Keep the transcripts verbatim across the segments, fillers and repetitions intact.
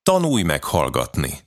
Tanulj meg hallgatni.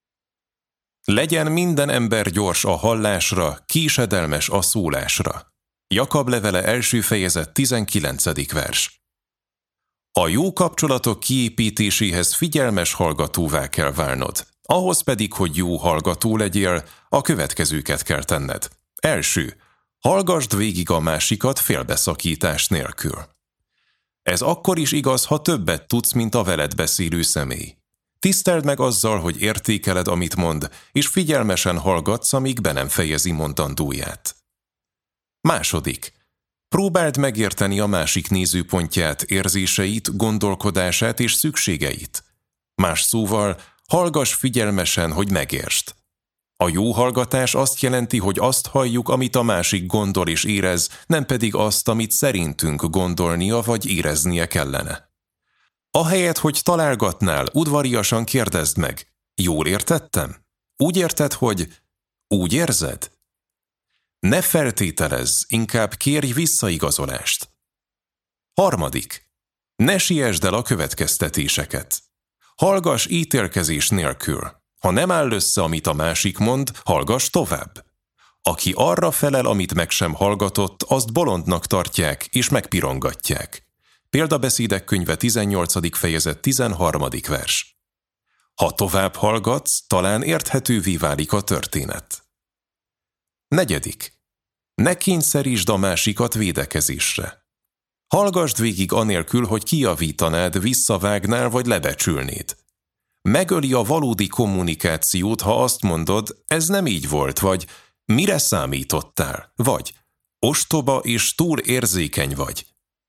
Legyen minden ember gyors a hallásra, késedelmes a szólásra. Jakab levele első fejezet tizenkilencedik vers. A jó kapcsolatok kiépítéséhez figyelmes hallgatóvá kell válnod. Ahhoz pedig, hogy jó hallgató legyél, a következőket kell tenned. Első, hallgasd végig a másikat félbeszakítás nélkül. Ez akkor is igaz, ha többet tudsz, mint a veled beszélő személy. Tiszteld meg azzal, hogy értékeled, amit mond, és figyelmesen hallgatsz, amíg be nem fejezi mondandóját. Második. Próbáld megérteni a másik nézőpontját, érzéseit, gondolkodását és szükségeit. Más szóval, hallgass figyelmesen, hogy megértsd. A jó hallgatás azt jelenti, hogy azt halljuk, amit a másik gondol és érez, nem pedig azt, amit szerintünk gondolnia vagy éreznie kellene. Ahelyett, hogy találgatnál, udvariasan kérdezd meg, jól értettem? Úgy érted, hogy úgy érzed? Ne feltételezz, inkább kérj visszaigazolást. Harmadik. Ne siessd el a következtetéseket. Hallgass ítélkezés nélkül. Ha nem áll össze, amit a másik mond, hallgass tovább. Aki arra felel, amit meg sem hallgatott, azt bolondnak tartják és megpirongatják. Példabeszédek könyve tizennyolcadik fejezet tizenharmadik vers. Ha tovább hallgatsz, talán érthetővé válik a történet. Negyedik. Ne kényszerítsd a másikat védekezésre. Hallgasd végig anélkül, hogy kijavítanád, visszavágnál vagy lebecsülnéd. Megöli a valódi kommunikációt, ha azt mondod, ez nem így volt, vagy mire számítottál, vagy ostoba és túl érzékeny vagy.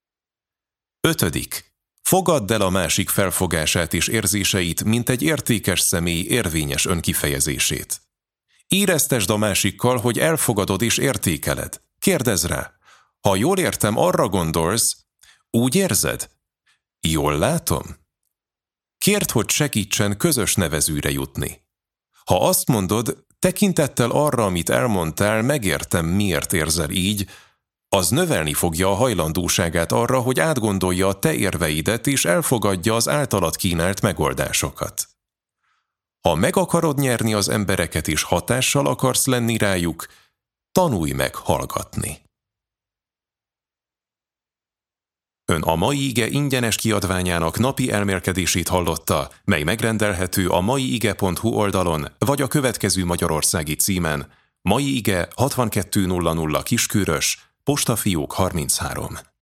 Ötödik. Fogadd el a másik felfogását és érzéseit, mint egy értékes személy érvényes önkifejezését. Éreztesd a másikkal, hogy elfogadod és értékeled. Kérdezz rá. Ha jól értem, arra gondolsz, úgy érzed? Jól látom? Kérd, hogy segítsen közös nevezőre jutni. Ha azt mondod, tekintettel arra, amit elmondtál, megértem, miért érzel így, az növelni fogja a hajlandóságát arra, hogy átgondolja a te érveidet és elfogadja az általad kínált megoldásokat. Ha meg akarod nyerni az embereket és hatással akarsz lenni rájuk, tanulj meg hallgatni. Ön a Mai Ige ingyenes kiadványának napi elmélkedését hallotta, mely megrendelhető a maiige pont hu oldalon, vagy a következő magyarországi címen: Mai Ige hatvankettő nulla nulla Kiskörös, Postafiók harminchárom.